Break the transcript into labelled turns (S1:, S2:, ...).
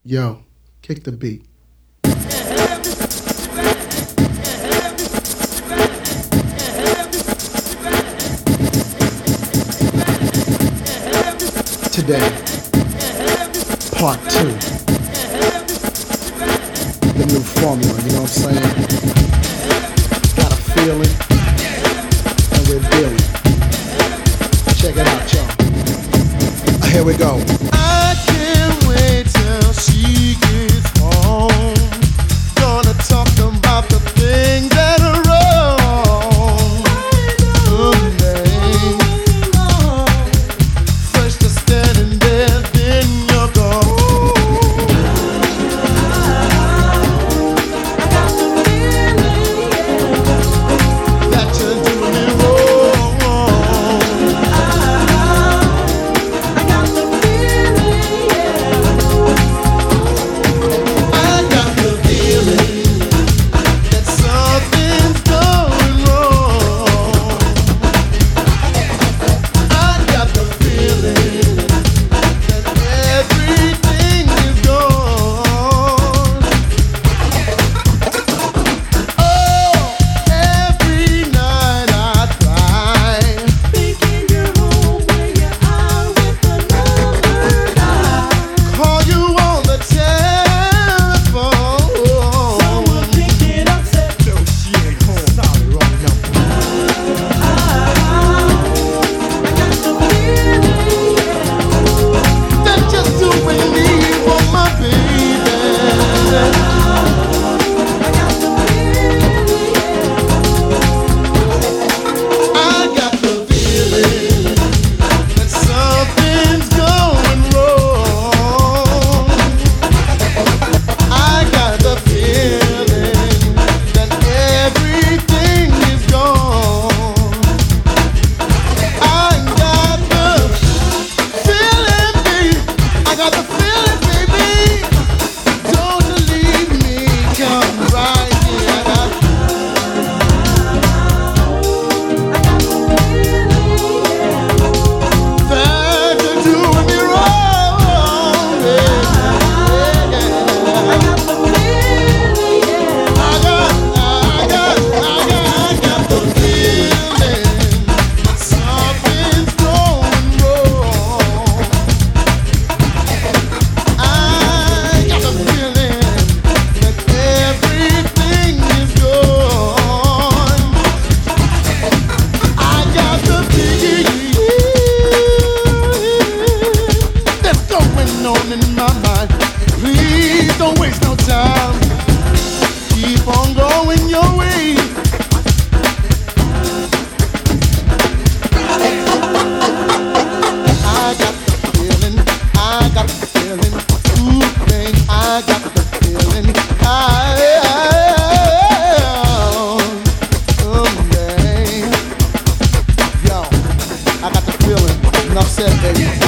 S1: Yo, kick the beat. Today, part 2. The new formula, you know what I'm saying? Got a feeling, and we're dealing. Check it out, y'all. Here we go.
S2: I can't wait till she gets home. Gonna talk about the things that are wrong. First you're standing there, then you're gone. I got the feeling that you're doing it wrong. I got the feeling, I got the feeling that something's going wrong. I got the feeling that everything is gone. Oh, every night I cry, thinking you're home when you're out with another guy. Call you on the telephone. Someone pick it up, said no, she ain't home. Sorry, wrong number. I got the feeling that you're doing me for my baby. I got the feeling that something's going wrong. I got the feeling that everything is gone. I got the feeling, baby. I got the feeling, baby. Don't leave me, come right here. I got that you're doing me wrong, baby. I got the feeling, I got the feeling that something's going wrong. I got the feeling that everything is gone. I got the feeling that's going on in my mind. Please don't waste no time. Keep on going your way. I got the feeling, I got the feeling. Ooh, man, I got the feeling. Man. Yo, I got the feeling. Enough said, baby.